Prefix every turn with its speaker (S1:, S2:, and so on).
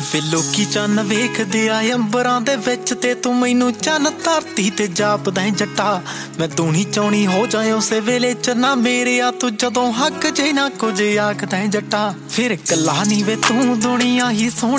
S1: ਵੇ ਲੋਕੀ ਚੰਨ ਵੇਖਦੇ ਆ ਅੰਬਰਾਂ ਦੇ ਵਿੱਚ ਤੇ ਤੂੰ ਮੈਨੂੰ ਚੰਨ ਧਰਤੀ ਤੇ ਜਾਪਦਾ ਜੱਟਾ। ਮੈਂ ਤੂੰ ਨਹੀਂ ਚਾਹੁੰਦੀ ਹੋ ਜਾਏ ਉਸੇ ਵੇਲੇ ਚ ਨਾ ਮੇਰੇ ਆ ਤੂੰ ਜਦੋਂ ਹੱਕ ਜੇ ਨਾ ਕੁਝ ਆਖਦਾ ਜੱਟਾ। ਫਿਰ ਕੱਲਾ ਨੀ ਵੇ ਤੂੰ ਦੁਨੀਆ ਹੀ ਸੋਹਣੀ